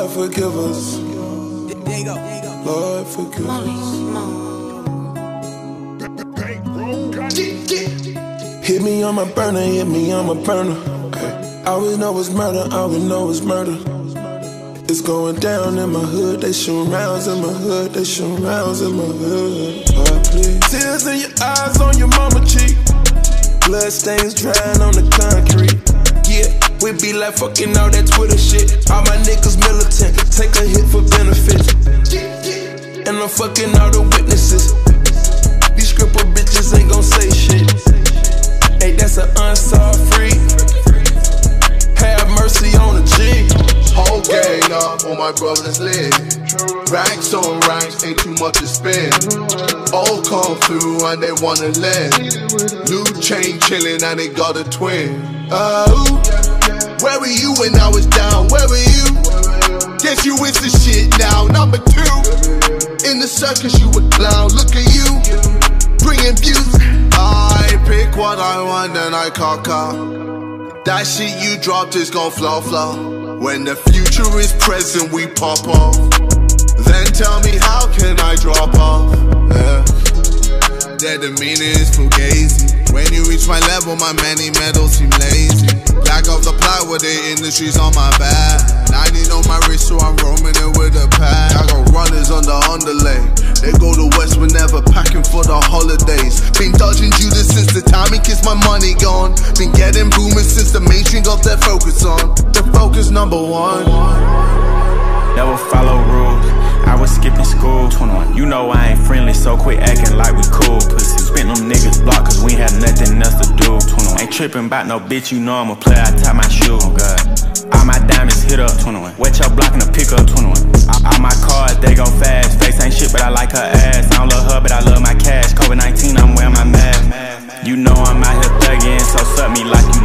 Lord, forgive us. Lord, forgive us. Hit me on my burner, hit me on my burner. I always know it's murder, I always know it's murder. It's going down in my hood, they shoot rounds in my hood, they shoot rounds in my hood. Oh, please. Tears in your eyes on your mama cheek, blood stains drying on the concrete. Yeah, we be like fucking all that Twitter shit. All my niggas militant, take a hit for benefits. And I'm fucking all the witnesses. These scripper bitches ain't gon' say shit. Hey, that's an unsolved freak. Have mercy on the G. Whole gang up on my brother's leg. Racks on racks, ain't too much to spend. All come through and they wanna lend. New chain chillin' and they got a twin. Where were you when I was down? Where were you? Guess you with the shit now. Number 2, in the circus you a clown. Look at you, bringing views. I pick what I want and I cock up. That shit you dropped is gon' flow. When the future is present, we pop off. Then tell me how can I drop off? Their demeanor is fugazi. When you reach my level, my many medals seem lazy. Lack of the plywood, the industry's on my back. 90 on my wrist, so I'm roaming it with a pad. I got runners on the underlay. They go to West whenever packing for the holidays. Been dodging Judas since the time he kissed my money gone. Been getting boomers since the mainstream got their focus on. The focus number 1. Never follow rules, I was skipping school. 21. You know I ain't friendly, so quit acting like we cool. Pussy, spent them niggas block cause we had nothing else to do. 21. Ain't tripping about no bitch, you know I'm a player, I tie my shoe. Oh God. All my diamonds hit up. 21. Wet your block in the pickup. 21. All my cars, they go fast. Face ain't shit, but I like her ass. I don't love her, but I love my cash. COVID-19, I'm wearing my mask. You know I'm out here thugging, so suck me like you